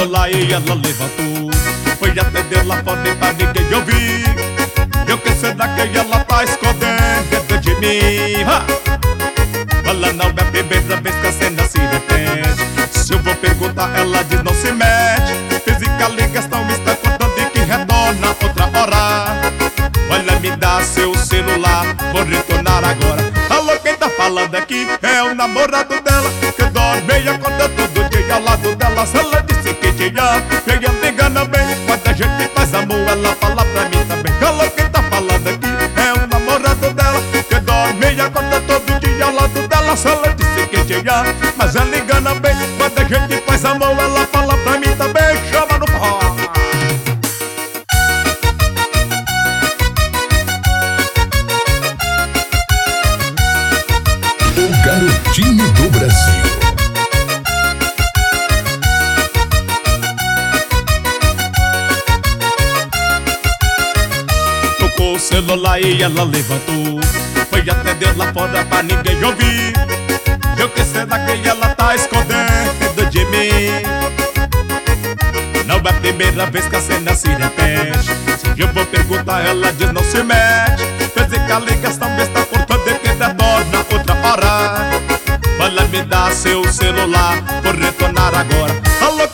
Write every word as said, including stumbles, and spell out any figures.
celular e ela levantou. Foi atender lá fora pra ninguém ouvir. Eu que será que ela tá escondendo dentro de mim? Ha! Ela não é a primeira vez que a cena se repete. Se eu vou perguntar, ela diz não se mete. Física, ligação está contando e que retorna outra hora. Olha, me dá seu celular, vou retornar agora. Alô, quem tá falando aqui é o namorado dela, que dorme e acorda todo dia ao lado dela. Se ela disse que te ama, que ela me engana bem. Quando a gente faz amor, ela fala pra mim também. Alô, quem tá falando aqui é o namorado dela, que dorme e acorda todo dia ao lado dela. Se ela disse que te ama, mas ela engana bem. Quando a gente faz amor, ela fala pra mim também. Chama no forró. Garotinho do Brasil. Tocou o celular e ela levantou. Foi atender lá fora pra ninguém ouvir. Eu que será que ela tá escondendo de mim? Não é a primeira vez que a cena se repete. Se eu vou perguntar, ela diz não se mete. Fez que a ligação está cortando e que retorna outra hora. Olha, me dá seu celular, vou retornar agora. Alô,